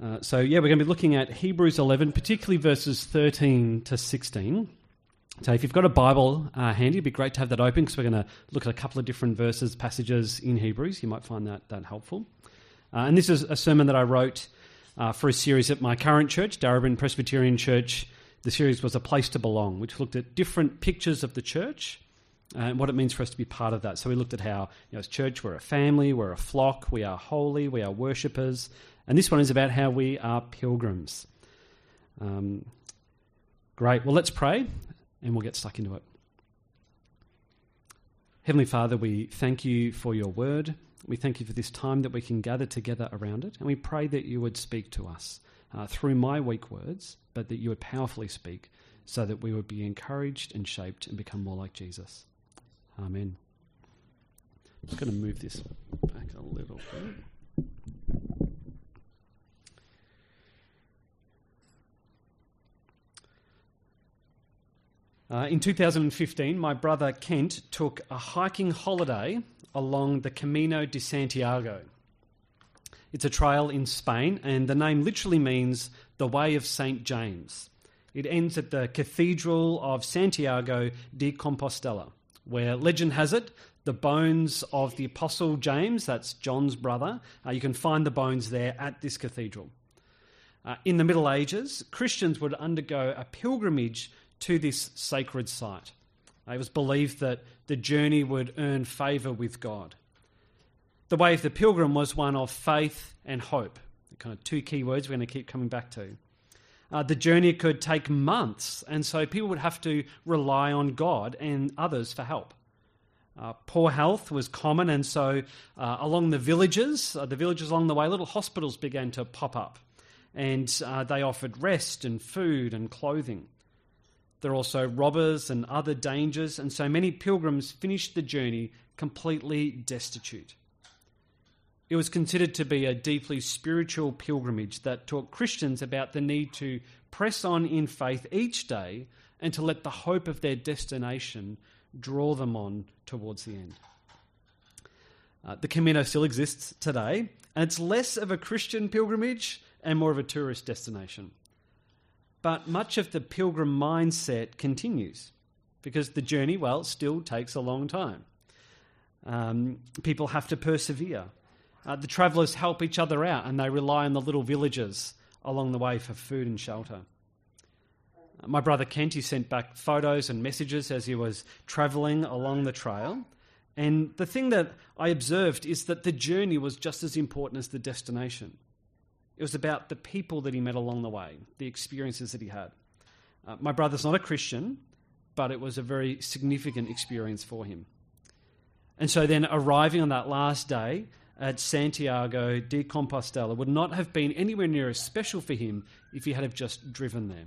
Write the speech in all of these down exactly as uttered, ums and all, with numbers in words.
Uh, so, yeah, we're going to be looking at Hebrews eleven, particularly verses thirteen to sixteen. So if you've got a Bible uh, handy, it'd be great to have that open because we're going to look at a couple of different verses, passages in Hebrews. You might find that, that helpful. Uh, and this is a sermon that I wrote uh, for a series at my current church, Darebin Presbyterian Church. The series was A Place to Belong, which looked at different pictures of the church and what it means for us to be part of that. So we looked at how, you know, as church, we're a family, we're a flock, we are holy, we are worshippers. And this one is about how we are pilgrims. Um, great. Well, let's pray and we'll get stuck into it. Heavenly Father, we thank you for your word. We thank you for this time that we can gather together around it. And we pray that you would speak to us uh, through my weak words, but that you would powerfully speak so that we would be encouraged and shaped and become more like Jesus. Amen. I'm just going to move this back a little bit. Uh, in two thousand fifteen, my brother Kent took a hiking holiday along the Camino de Santiago. It's a trail in Spain, and the name literally means the Way of Saint James. It ends at the Cathedral of Santiago de Compostela, where legend has it, the bones of the Apostle James, that's John's brother, uh, you can find the bones there at this cathedral. Uh, in the Middle Ages, Christians would undergo a pilgrimage to this sacred site. It was believed that the journey would earn favour with God. The way of the pilgrim was one of faith and hope, kind of two key words we're going to keep coming back to. Uh, the journey could take months, and so people would have to rely on God and others for help. Uh, poor health was common, and so uh, along the villages, uh, the villages along the way, little hospitals began to pop up, and uh, they offered rest and food and clothing. There are also robbers and other dangers, and so many pilgrims finished the journey completely destitute. It was considered to be a deeply spiritual pilgrimage that taught Christians about the need to press on in faith each day and to let the hope of their destination draw them on towards the end. Uh, the Camino still exists today, and it's less of a Christian pilgrimage and more of a tourist destination. But much of the pilgrim mindset continues because the journey, well, still takes a long time. Um, people have to persevere. Uh, the travellers help each other out and they rely on the little villages along the way for food and shelter. Uh, my brother Kent, he sent back photos and messages as he was travelling along the trail. And the thing that I observed is that the journey was just as important as the destination. It was about the people that he met along the way, the experiences that he had. Uh, my brother's not a Christian, but it was a very significant experience for him. And so then arriving on that last day at Santiago de Compostela would not have been anywhere near as special for him if he had have just driven there.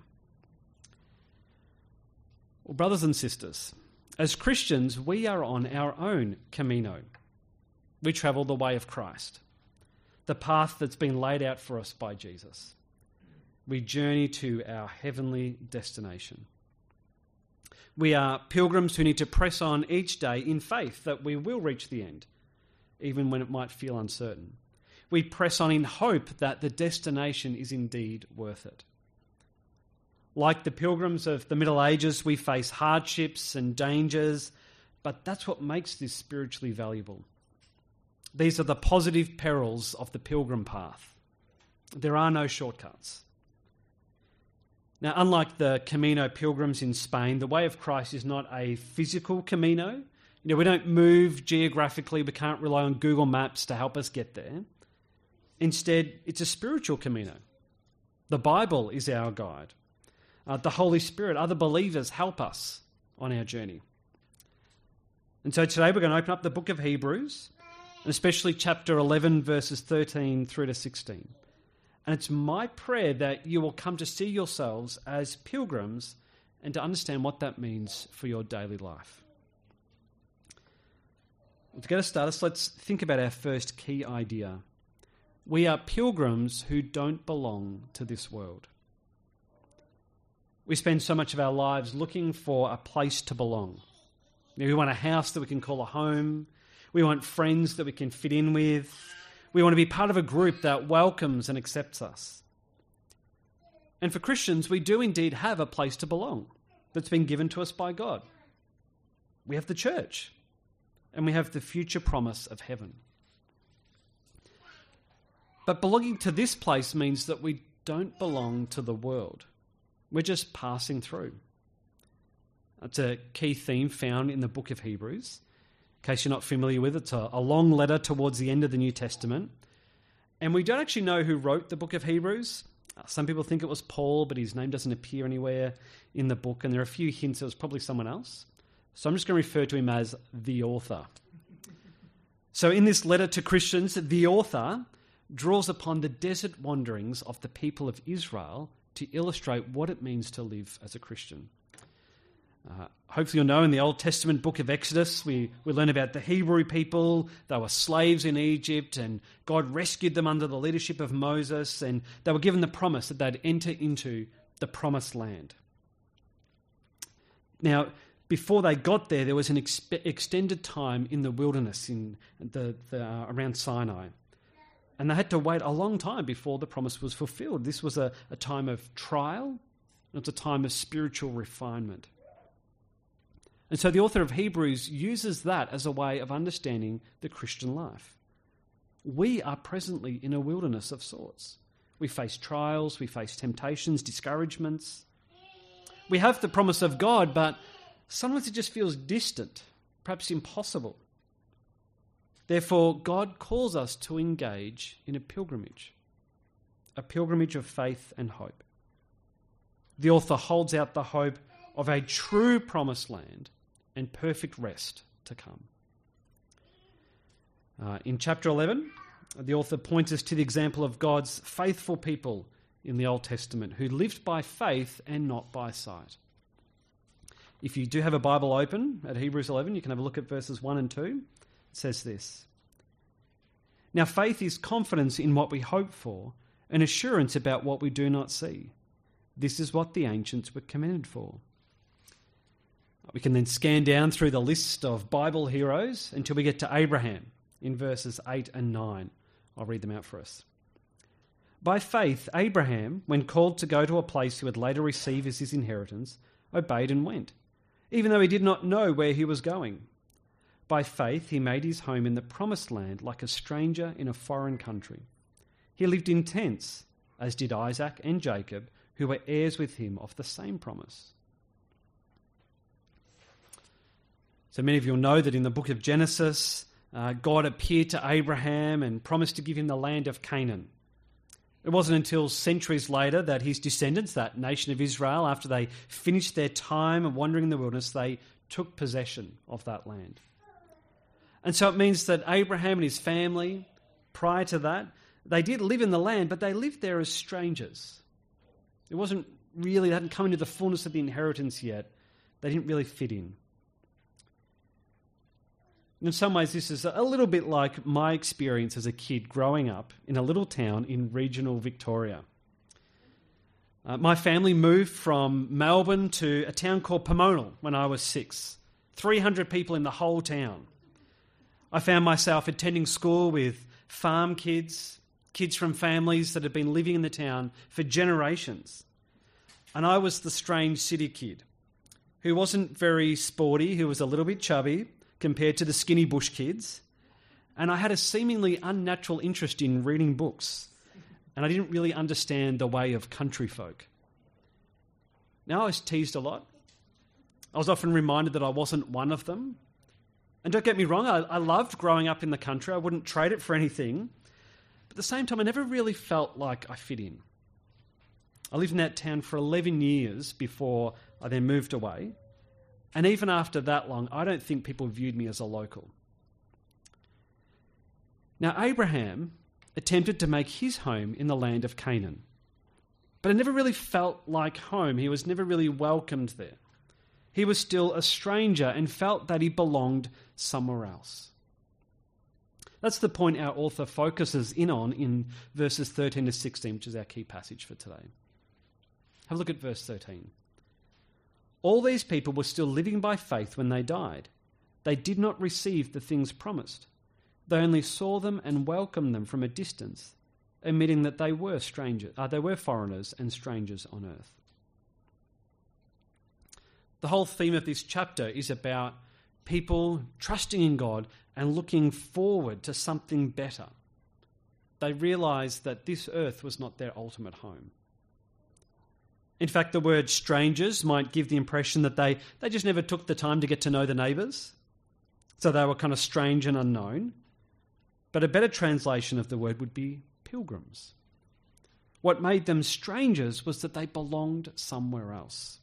Well, brothers and sisters, as Christians, we are on our own Camino. We travel the way of Christ, the path that's been laid out for us by Jesus. We journey to our heavenly destination. We are pilgrims who need to press on each day in faith that we will reach the end, even when it might feel uncertain. We press on in hope that the destination is indeed worth it. Like the pilgrims of the Middle Ages, we face hardships and dangers, but that's what makes this spiritually valuable. These are the positive perils of the pilgrim path. There are no shortcuts. Now, unlike the Camino pilgrims in Spain, the way of Christ is not a physical Camino. You know, we don't move geographically. We can't rely on Google Maps to help us get there. Instead, it's a spiritual Camino. The Bible is our guide. Uh, the Holy Spirit, other believers help us on our journey. And so today we're going to open up the book of Hebrews, and especially chapter eleven, verses thirteen through to sixteen. And it's my prayer that you will come to see yourselves as pilgrims and to understand what that means for your daily life. To get us started, let's think about our first key idea. We are pilgrims who don't belong to this world. We spend so much of our lives looking for a place to belong. You know, we want a house that we can call a home. We want friends that we can fit in with. We want to be part of a group that welcomes and accepts us. And for Christians, we do indeed have a place to belong that's been given to us by God. We have the church, and we have the future promise of heaven. But belonging to this place means that we don't belong to the world. We're just passing through. That's a key theme found in the book of Hebrews. In case you're not familiar with it, it's a, a long letter towards the end of the New Testament. And we don't actually know who wrote the book of Hebrews. Uh, some people think it was Paul, but his name doesn't appear anywhere in the book. And there are a few hints it was probably someone else. So I'm just going to refer to him as the author. So in this letter to Christians, the author draws upon the desert wanderings of the people of Israel to illustrate what it means to live as a Christian. Uh, hopefully you'll know in the Old Testament book of Exodus, we, we learn about the Hebrew people. They were slaves in Egypt, and God rescued them under the leadership of Moses, and they were given the promise that they'd enter into the promised land. Now, before they got there, there was an expe- extended time in the wilderness in the, the uh, around Sinai. And they had to wait a long time before the promise was fulfilled. This was a, a time of trial, and it's a time of spiritual refinement. And so the author of Hebrews uses that as a way of understanding the Christian life. We are presently in a wilderness of sorts. We face trials, we face temptations, discouragements. We have the promise of God, but sometimes it just feels distant, perhaps impossible. Therefore, God calls us to engage in a pilgrimage, a pilgrimage of faith and hope. The author holds out the hope of a true promised land and perfect rest to come. Uh, in chapter eleven, the author points us to the example of God's faithful people in the Old Testament who lived by faith and not by sight. If you do have a Bible open at Hebrews eleven, you can have a look at verses one and two. It says this: "Now faith is confidence in what we hope for, and assurance about what we do not see. This is what the ancients were commended for." We can then scan down through the list of Bible heroes until we get to Abraham in verses eight and nine. I'll read them out for us. "By faith, Abraham, when called to go to a place he would later receive as his inheritance, obeyed and went, even though he did not know where he was going. By faith, he made his home in the promised land like a stranger in a foreign country. He lived in tents, as did Isaac and Jacob, who were heirs with him of the same promise." So many of you will know that in the book of Genesis, uh, God appeared to Abraham and promised to give him the land of Canaan. It wasn't until centuries later that his descendants, that nation of Israel, after they finished their time of wandering in the wilderness, they took possession of that land. And so it means that Abraham and his family, prior to that, they did live in the land, but they lived there as strangers. It wasn't really, they hadn't come into the fullness of the inheritance yet. They didn't really fit in. In some ways, this is a little bit like my experience as a kid growing up in a little town in regional Victoria. Uh, my family moved from Melbourne to a town called Pomona when I was six. three hundred people in the whole town. I found myself attending school with farm kids, kids from families that had been living in the town for generations. And I was the strange city kid who wasn't very sporty, who was a little bit chubby, compared to the skinny bush kids. And I had a seemingly unnatural interest in reading books. And I didn't really understand the way of country folk. Now, I was teased a lot. I was often reminded that I wasn't one of them. And don't get me wrong, I, I loved growing up in the country. I wouldn't trade it for anything. But at the same time, I never really felt like I fit in. I lived in that town for eleven years before I then moved away. And even after that long, I don't think people viewed me as a local. Now, Abraham attempted to make his home in the land of Canaan, but it never really felt like home. He was never really welcomed there. He was still a stranger and felt that he belonged somewhere else. That's the point our author focuses in on in verses thirteen to sixteen, which is our key passage for today. Have a look at verse thirteen. "All these people were still living by faith when they died. They did not receive the things promised. They only saw them and welcomed them from a distance, admitting that they were strangers, uh, they were foreigners and strangers on earth. The whole theme of this chapter is about people trusting in God and looking forward to something better. They realised that this earth was not their ultimate home. In fact, the word strangers might give the impression that they, they just never took the time to get to know the neighbours, so they were kind of strange and unknown. But a better translation of the word would be pilgrims. What made them strangers was that they belonged somewhere else.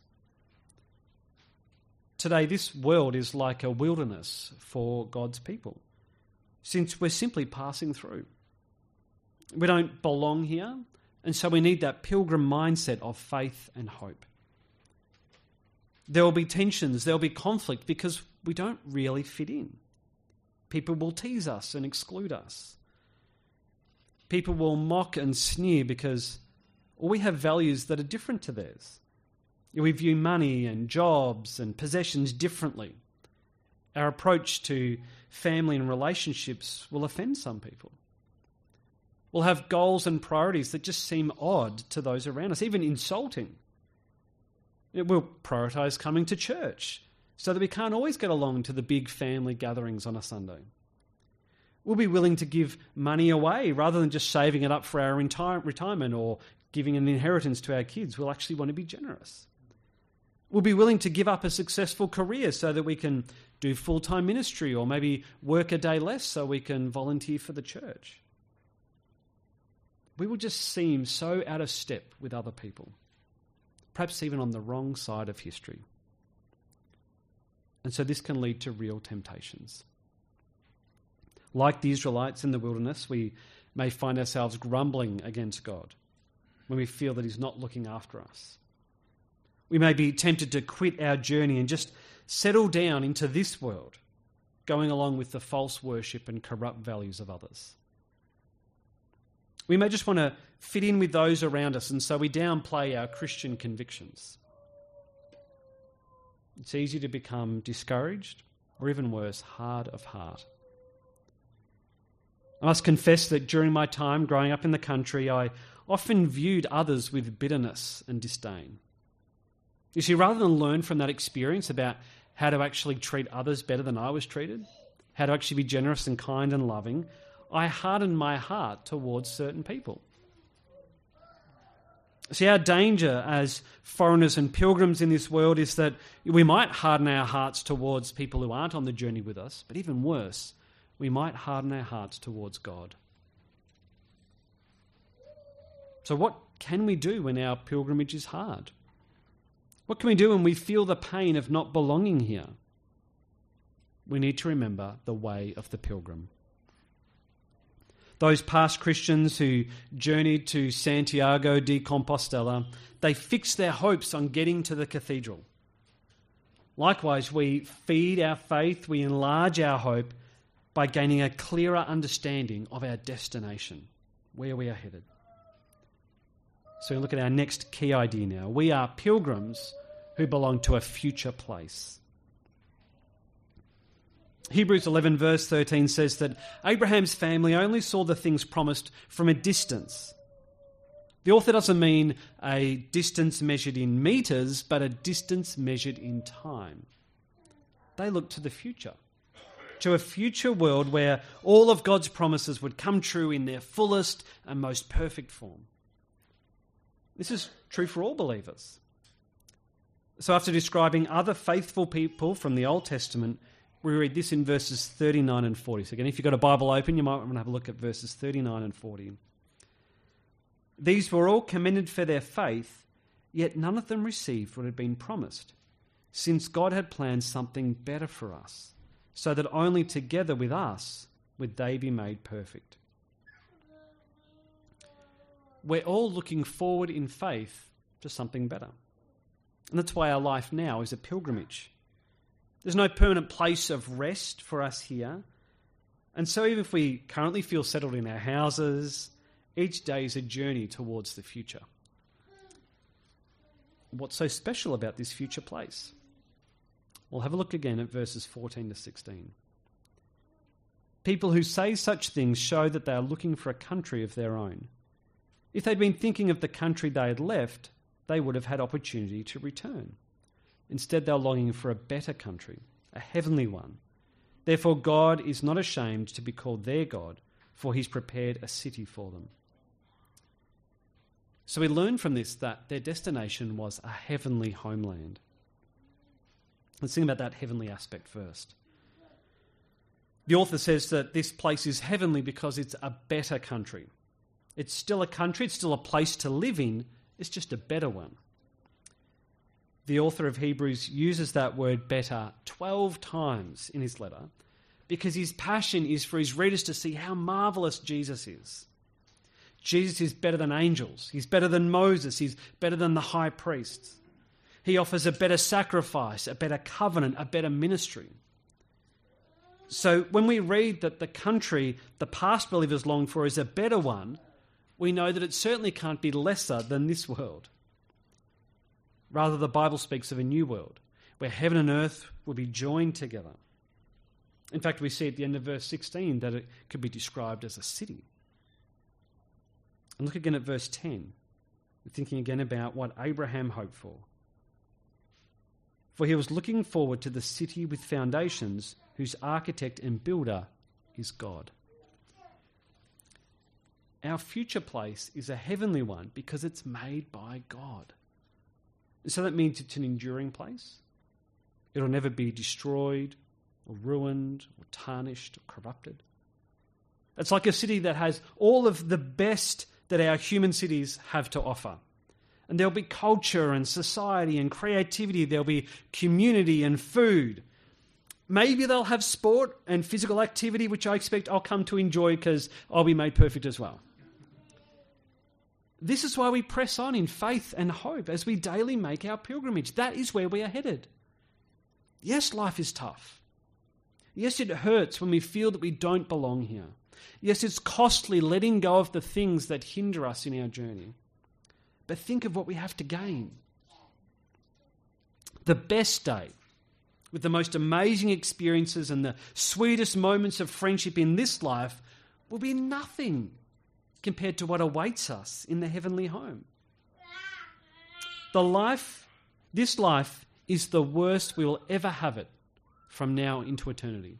Today, this world is like a wilderness for God's people, since we're simply passing through. We don't belong here, and so we need that pilgrim mindset of faith and hope. There will be tensions, there will be conflict, because we don't really fit in. People will tease us and exclude us. People will mock and sneer because we have values that are different to theirs. We view money and jobs and possessions differently. Our approach to family and relationships will offend some people. We'll have goals and priorities that just seem odd to those around us, even insulting. We'll prioritise coming to church so that we can't always get along to the big family gatherings on a Sunday. We'll be willing to give money away rather than just saving it up for our entire retirement or giving an inheritance to our kids. We'll actually want to be generous. We'll be willing to give up a successful career so that we can do full-time ministry or maybe work a day less so we can volunteer for the church. We will just seem so out of step with other people, perhaps even on the wrong side of history. And so this can lead to real temptations. Like the Israelites in the wilderness, we may find ourselves grumbling against God when we feel that he's not looking after us. We may be tempted to quit our journey and just settle down into this world, going along with the false worship and corrupt values of others. We may just want to fit in with those around us, and so we downplay our Christian convictions. It's easy to become discouraged, or even worse, hard of heart. I must confess that during my time growing up in the country, I often viewed others with bitterness and disdain. You see, rather than learn from that experience about how to actually treat others better than I was treated, how to actually be generous and kind and loving, I hardened my heart towards certain people. See, our danger as foreigners and pilgrims in this world is that we might harden our hearts towards people who aren't on the journey with us, but even worse, we might harden our hearts towards God. So what can we do when our pilgrimage is hard? What can we do when we feel the pain of not belonging here? We need to remember the way of the pilgrim. Those past Christians who journeyed to Santiago de Compostela, they fixed their hopes on getting to the cathedral. Likewise, we feed our faith, we enlarge our hope by gaining a clearer understanding of our destination, where we are headed. So we look at our next key idea now. We are pilgrims who belong to a future place. Hebrews eleven verse thirteen says that Abraham's family only saw the things promised from a distance. The author doesn't mean a distance measured in metres, but a distance measured in time. They looked to the future, to a future world where all of God's promises would come true in their fullest and most perfect form. This is true for all believers. So after describing other faithful people from the Old Testament, we read this in verses thirty-nine and forty. So again, if you've got a Bible open, you might want to have a look at verses thirty-nine and forty. These were all commended for their faith, yet none of them received what had been promised, since God had planned something better for us, so that only together with us would they be made perfect. We're all looking forward in faith to something better. And that's why our life now is a pilgrimage. There's no permanent place of rest for us here. And so even if we currently feel settled in our houses, each day is a journey towards the future. What's so special about this future place? We'll have a look again at verses fourteen to sixteen. People who say such things show that they are looking for a country of their own. If they'd been thinking of the country they had left, they would have had opportunity to return. Instead, they're longing for a better country, a heavenly one. Therefore, God is not ashamed to be called their God, for he's prepared a city for them. So we learn from this that their destination was a heavenly homeland. Let's think about that heavenly aspect first. The author says that this place is heavenly because it's a better country. It's still a country, it's still a place to live in, it's just a better one. The author of Hebrews uses that word better twelve times in his letter because his passion is for his readers to see how marvellous Jesus is. Jesus is better than angels. He's better than Moses. He's better than the high priests. He offers a better sacrifice, a better covenant, a better ministry. So when we read that the country the past believers long for is a better one, we know that it certainly can't be lesser than this world. Rather, the Bible speaks of a new world where heaven and earth will be joined together. In fact, we see at the end of verse sixteen that it could be described as a city. And look again at verse ten. We're thinking again about what Abraham hoped for. For he was looking forward to the city with foundations, whose architect and builder is God. Our future place is a heavenly one because it's made by God. So that means it's an enduring place. It'll never be destroyed or ruined or tarnished or corrupted. It's like a city that has all of the best that our human cities have to offer. And there'll be culture and society and creativity. There'll be community and food. Maybe they'll have sport and physical activity, which I expect I'll come to enjoy because I'll be made perfect as well. This is why we press on in faith and hope as we daily make our pilgrimage. That is where we are headed. Yes, life is tough. Yes, it hurts when we feel that we don't belong here. Yes, it's costly letting go of the things that hinder us in our journey. But think of what we have to gain. The best day, with the most amazing experiences and the sweetest moments of friendship in this life, will be nothing compared to what awaits us in the heavenly home. The life, this life, is the worst we will ever have it from now into eternity.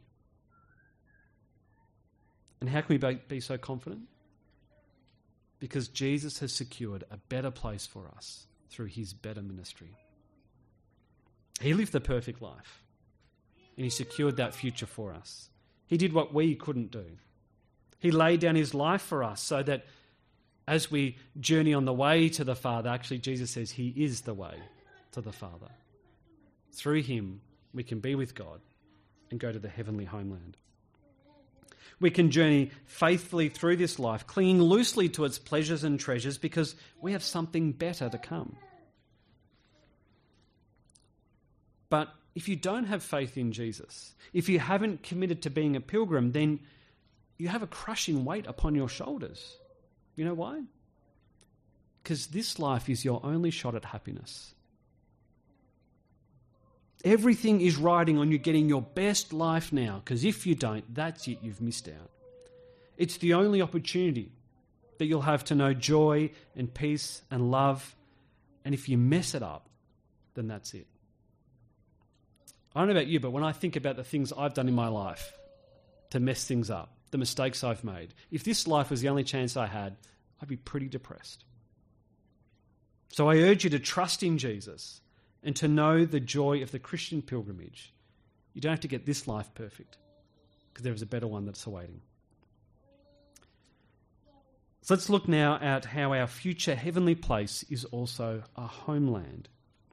And how can we be so confident? Because Jesus has secured a better place for us through his better ministry. He lived the perfect life, and he secured that future for us. He did what we couldn't do. He laid down his life for us so that as we journey on the way to the Father, actually Jesus says he is the way to the Father. Through him, we can be with God and go to the heavenly homeland. We can journey faithfully through this life, clinging loosely to its pleasures and treasures because we have something better to come. But if you don't have faith in Jesus, if you haven't committed to being a pilgrim, then you have a crushing weight upon your shoulders. You know why? Because this life is your only shot at happiness. Everything is riding on you getting your best life now, because if you don't, that's it, you've missed out. It's the only opportunity that you'll have to know joy and peace and love, and if you mess it up, then that's it. I don't know about you, but when I think about the things I've done in my life to mess things up, the mistakes I've made, if this life was the only chance I had, I'd be pretty depressed. So I urge you to trust in Jesus and to know the joy of the Christian pilgrimage. You don't have to get this life perfect because there is a better one that's awaiting. So let's look now at how our future heavenly place is also a homeland.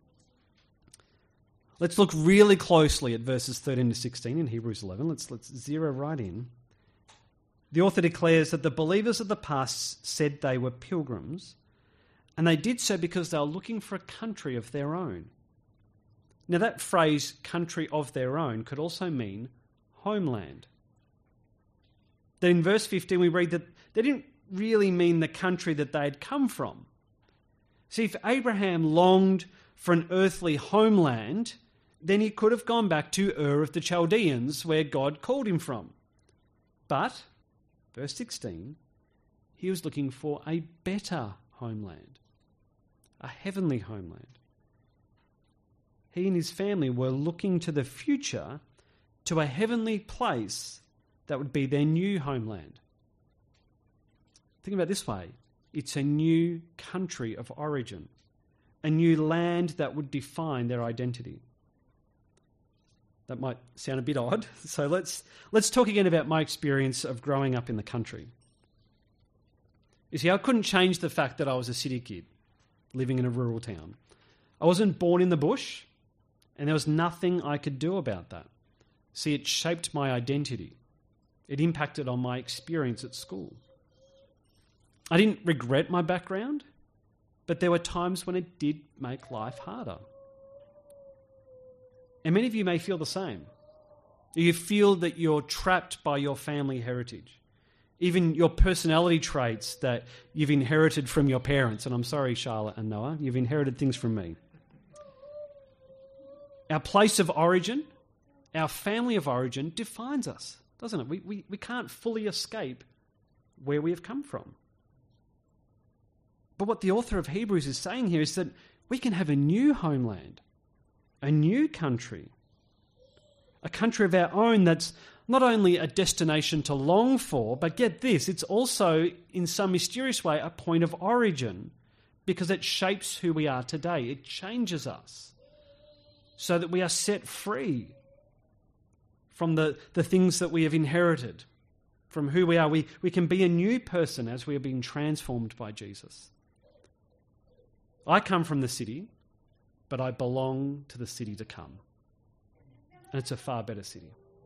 Let's look really closely at verses thirteen to sixteen in Hebrews eleven. Let's, let's zero right in. The author declares that the believers of the past said they were pilgrims, and they did so because they were looking for a country of their own. Now that phrase, country of their own, could also mean homeland. Then in verse fifteen we read that they didn't really mean the country that they had come from. See, if Abraham longed for an earthly homeland, then he could have gone back to Ur of the Chaldeans, where God called him from. But, verse sixteen, He was looking for a better homeland, a heavenly homeland. He and his family were looking to the future, to a heavenly place that would be their new homeland. Think about it this way. It's a new country of origin, a new land that would define their identity. That might sound a bit odd, so let's let's talk again about my experience of growing up in the country. You see, I couldn't change the fact that I was a city kid living in a rural town. I wasn't born in the bush, and there was nothing I could do about that. See, it shaped my identity. It impacted on my experience at school. I didn't regret my background, but there were times when it did make life harder. And many of you may feel the same. You feel that you're trapped by your family heritage, even your personality traits that you've inherited from your parents. And I'm sorry, Charlotte and Noah, you've inherited things from me. Our place of origin, our family of origin defines us, doesn't it? We, we, we can't fully escape where we have come from. But what the author of Hebrews is saying here is that we can have a new homeland, a new country, a country of our own that's not only a destination to long for, but get this, it's also in some mysterious way a point of origin because it shapes who we are today. It changes us so that we are set free from the, the things that we have inherited, from who we are. We, we can be a new person as we are being transformed by Jesus. I come from the city, but I belong to the city to come. And it's a far better city.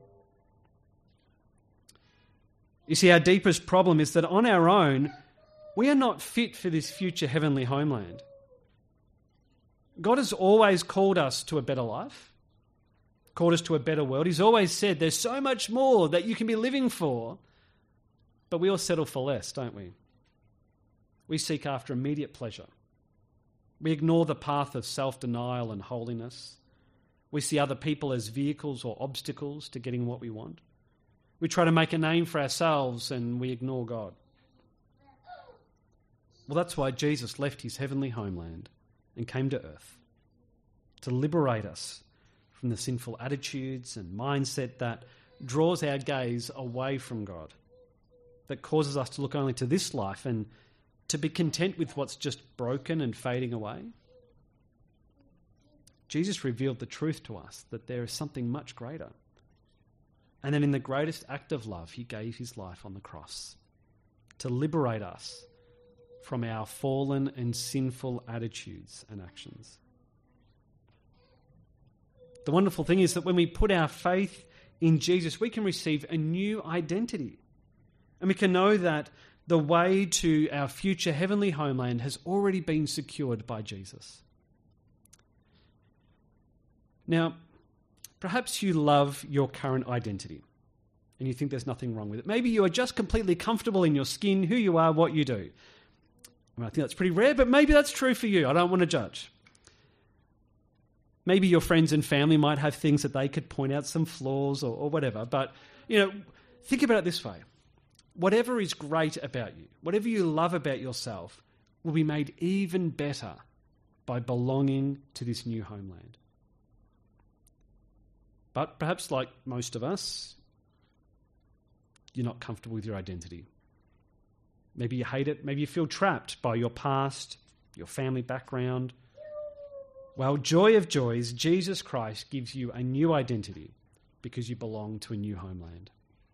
You see, our deepest problem is that on our own, we are not fit for this future heavenly homeland. God has always called us to a better life, called us to a better world. He's always said there's so much more that you can be living for, but we all settle for less, don't we? We seek after immediate pleasure. We ignore the path of self-denial and holiness. We see other people as vehicles or obstacles to getting what we want. We try to make a name for ourselves and we ignore God. Well, that's why Jesus left his heavenly homeland and came to earth, to liberate us from the sinful attitudes and mindset that draws our gaze away from God, that causes us to look only to this life and to be content with what's just broken and fading away. Jesus revealed the truth to us that there is something much greater. And then in the greatest act of love, he gave his life on the cross to liberate us from our fallen and sinful attitudes and actions. The wonderful thing is that when we put our faith in Jesus, we can receive a new identity. And we can know that the way to our future heavenly homeland has already been secured by Jesus. Now, perhaps you love your current identity and you think there's nothing wrong with it. Maybe you are just completely comfortable in your skin, who you are, what you do. I mean, I think that's pretty rare, but maybe that's true for you. I don't want to judge. Maybe your friends and family might have things that they could point out, some flaws or, or whatever. But, you know, think about it this way. Whatever is great about you, whatever you love about yourself, will be made even better by belonging to this new homeland. But perhaps like most of us, you're not comfortable with your identity. Maybe you hate it. Maybe you feel trapped by your past, your family background. Well, joy of joys, Jesus Christ gives you a new identity because you belong to a new homeland.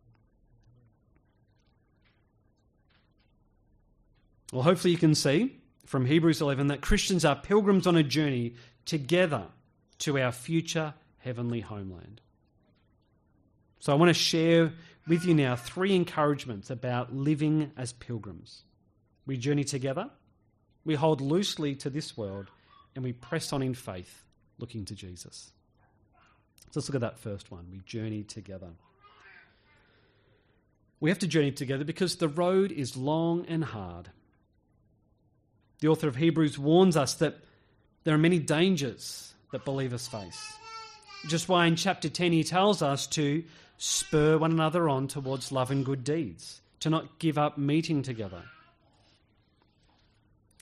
Well, hopefully you can see from Hebrews eleven that Christians are pilgrims on a journey together to our future heavenly homeland. So I want to share with you now three encouragements about living as pilgrims. We journey together, we hold loosely to this world, and we press on in faith, looking to Jesus. So let's look at that first one. We journey together. We have to journey together because the road is long and hard. The author of Hebrews warns us that there are many dangers that believers face. Just why in chapter ten he tells us to spur one another on towards love and good deeds, to not give up meeting together,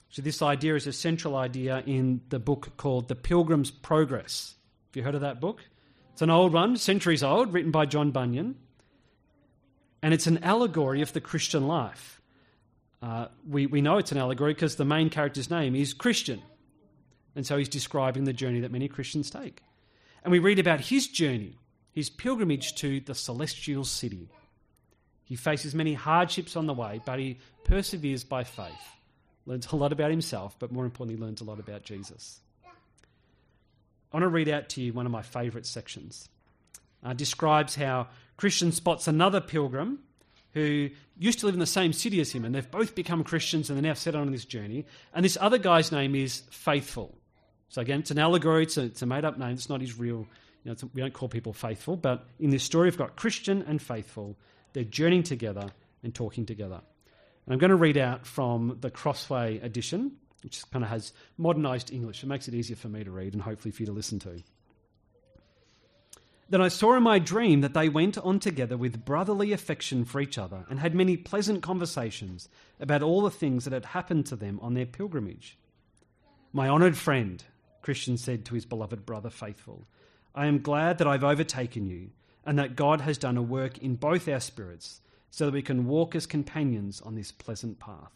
So this idea is a central idea in the book called The Pilgrim's Progress. Have you heard of that book? It's an old one, centuries old, written by John Bunyan. And it's an allegory of the Christian life. Uh, we, we know it's an allegory because the main character's name is Christian. And so he's describing the journey that many Christians take. And we read about his journey, his pilgrimage to the celestial city. He faces many hardships on the way, but he perseveres by faith. Learns a lot about himself, but more importantly, learns a lot about Jesus. I want to read out to you one of my favourite sections. Uh, describes how Christian spots another pilgrim who used to live in the same city as him, and they've both become Christians and they're now set on this journey. And this other guy's name is Faithful. So again, it's an allegory, it's a, it's a made-up name, it's not his real, you know, it's, we don't call people faithful, but in this story we've got Christian and Faithful. They're journeying together and talking together. And I'm going to read out from the Crossway edition, which kind of has modernised English. It makes it easier for me to read and hopefully for you to listen to. Then I saw in my dream that they went on together with brotherly affection for each other and had many pleasant conversations about all the things that had happened to them on their pilgrimage. My honoured friend, Christian said to his beloved brother Faithful, I am glad that I've overtaken you and that God has done a work in both our spirits so that we can walk as companions on this pleasant path.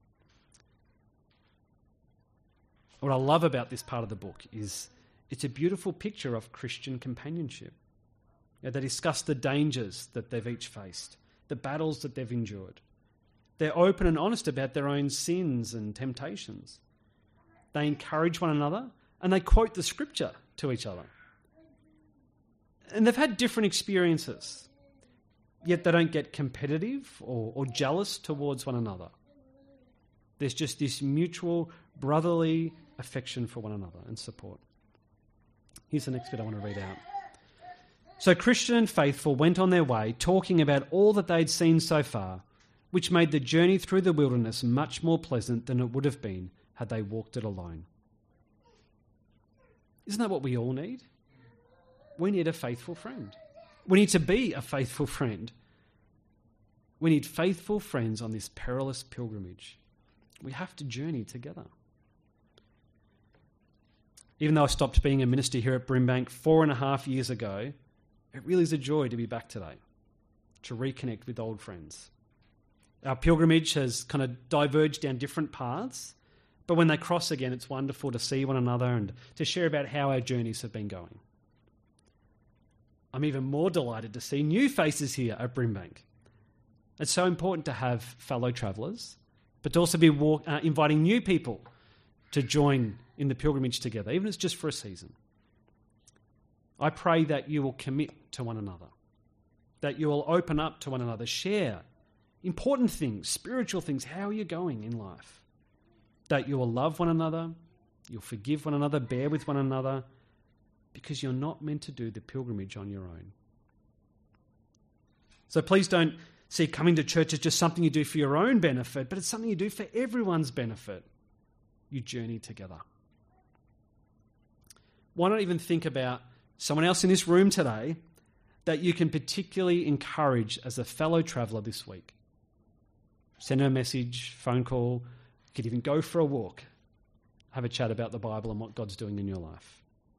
What I love about this part of the book is it's a beautiful picture of Christian companionship. You know, they discuss the dangers that they've each faced, the battles that they've endured. They're open and honest about their own sins and temptations. They encourage one another and they quote the scripture to each other. And they've had different experiences, yet they don't get competitive or, or jealous towards one another. There's just this mutual brotherly affection for one another and support. Here's the next bit I want to read out. So Christian and Faithful went on their way, talking about all that they'd seen so far, which made the journey through the wilderness much more pleasant than it would have been had they walked it alone. Isn't that what we all need? We need a faithful friend. We need to be a faithful friend. We need faithful friends on this perilous pilgrimage. We have to journey together. Even though I stopped being a minister here at Brimbank four and a half years ago, it really is a joy to be back today, to reconnect with old friends. Our pilgrimage has kind of diverged down different paths, but when they cross again, it's wonderful to see one another and to share about how our journeys have been going. I'm even more delighted to see new faces here at Brimbank. It's so important to have fellow travellers, but to also be walk, uh, inviting new people to join in the pilgrimage together, even if it's just for a season. I pray that you will commit to one another, that you will open up to one another, share important things, spiritual things. How are you going in life? That you will love one another, you'll forgive one another, bear with one another, because you're not meant to do the pilgrimage on your own. So please don't see coming to church as just something you do for your own benefit, but it's something you do for everyone's benefit. You journey together. Why not even think about someone else in this room today that you can particularly encourage as a fellow traveller this week? Send her a message, phone call. You could even go for a walk. Have a chat about the Bible and what God's doing in your life.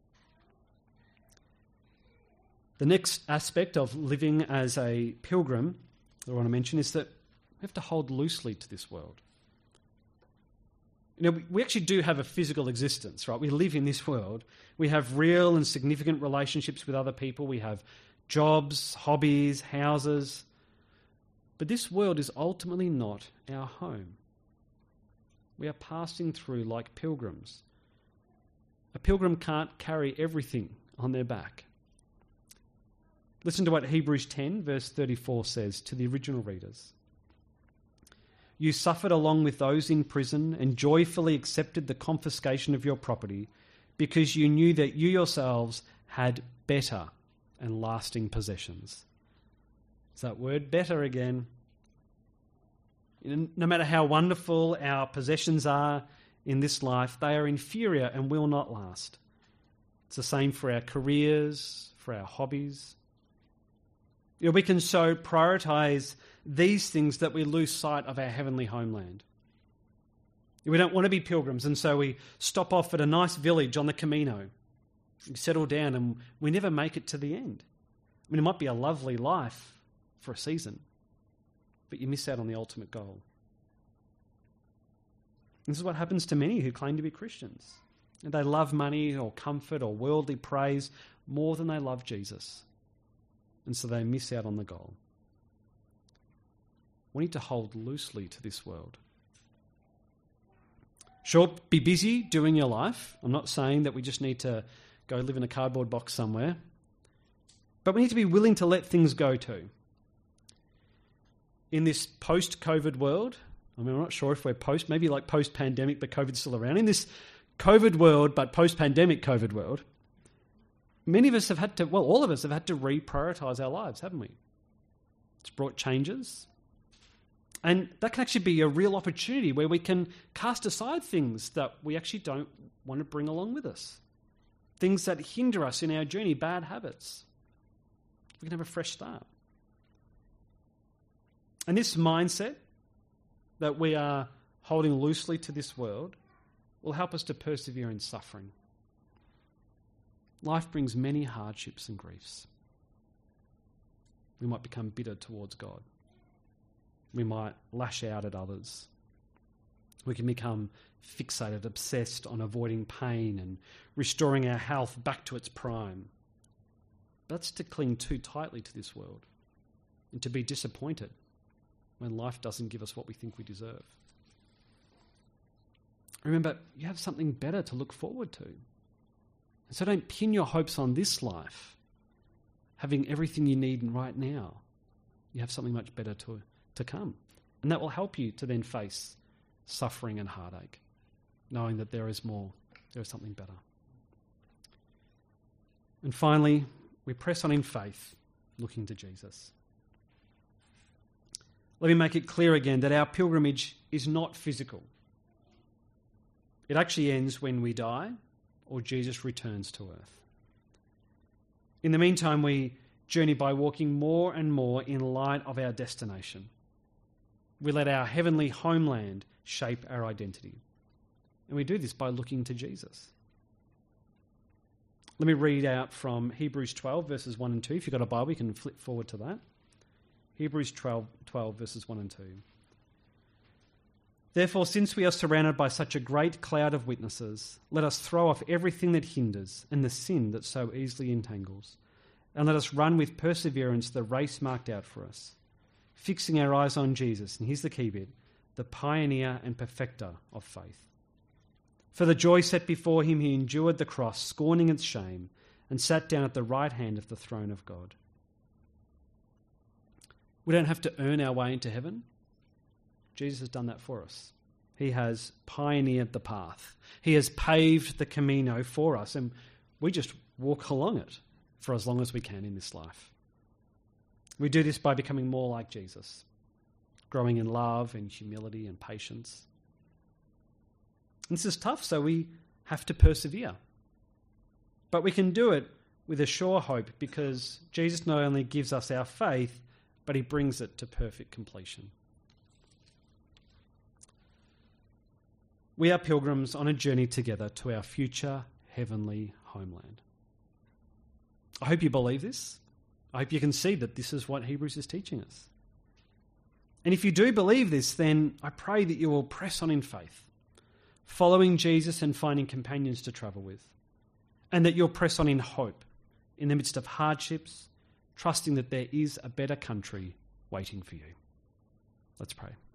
The next aspect of living as a pilgrim that I want to mention is that we have to hold loosely to this world. You know, we actually do have a physical existence, right? We live in this world. We have real and significant relationships with other people. We have jobs, hobbies, houses. But this world is ultimately not our home. We are passing through like pilgrims. A pilgrim can't carry everything on their back. Listen to what Hebrews ten, verse thirty-four says to the original readers. You suffered along with those in prison and joyfully accepted the confiscation of your property because you knew that you yourselves had better and lasting possessions. It's that word better again. No matter how wonderful our possessions are in this life, they are inferior and will not last. It's the same for our careers, for our hobbies. You know, we can so prioritise these things that we lose sight of our heavenly homeland. We don't want to be pilgrims, and so we stop off at a nice village on the Camino. We settle down and we never make it to the end. I mean, it might be a lovely life for a season, but you miss out on the ultimate goal. This is what happens to many who claim to be Christians. They love money or comfort or worldly praise more than they love Jesus, and so they miss out on the goal. We need to hold loosely to this world. Sure, be busy doing your life. I'm not saying that we just need to go live in a cardboard box somewhere. But we need to be willing to let things go too. In this post-COVID world, I mean, I'm not sure if we're post, maybe like post-pandemic, but COVID's still around. In this COVID world, but post-pandemic COVID world, many of us have had to, well, all of us have had to reprioritise our lives, haven't we? It's brought changes. And that can actually be a real opportunity where we can cast aside things that we actually don't want to bring along with us. Things that hinder us in our journey, bad habits. We can have a fresh start. And this mindset that we are holding loosely to this world will help us to persevere in suffering. Life brings many hardships and griefs. We might become bitter towards God. We might lash out at others. We can become fixated, obsessed on avoiding pain and restoring our health back to its prime. That's to cling too tightly to this world and to be disappointed when life doesn't give us what we think we deserve. Remember, you have something better to look forward to. And so don't pin your hopes on this life, having everything you need right now. You have something much better to to come. And that will help you to then face suffering and heartache, knowing that there is more, there is something better. And finally, we press on in faith, looking to Jesus. Let me make it clear again that our pilgrimage is not physical. It actually ends when we die or Jesus returns to earth. In the meantime, we journey by walking more and more in light of our destination. We let our heavenly homeland shape our identity. And we do this by looking to Jesus. Let me read out from Hebrews twelve, verses one and two. If you've got a Bible, you can flip forward to that. Hebrews twelve, twelve verses one and two. Therefore, since we are surrounded by such a great cloud of witnesses, let us throw off everything that hinders and the sin that so easily entangles, and let us run with perseverance the race marked out for us, fixing our eyes on Jesus, and here's the key bit, the pioneer and perfecter of faith. For the joy set before him, he endured the cross, scorning its shame, and sat down at the right hand of the throne of God. We don't have to earn our way into heaven. Jesus has done that for us. He has pioneered the path. He has paved the Camino for us, and we just walk along it for as long as we can in this life. We do this by becoming more like Jesus, growing in love and humility and patience. And this is tough, so we have to persevere. But we can do it with a sure hope because Jesus not only gives us our faith, but he brings it to perfect completion. We are pilgrims on a journey together to our future heavenly homeland. I hope you believe this. I hope you can see that this is what Hebrews is teaching us. And if you do believe this, then I pray that you will press on in faith, following Jesus and finding companions to travel with, and that you'll press on in hope in the midst of hardships, trusting that there is a better country waiting for you. Let's pray.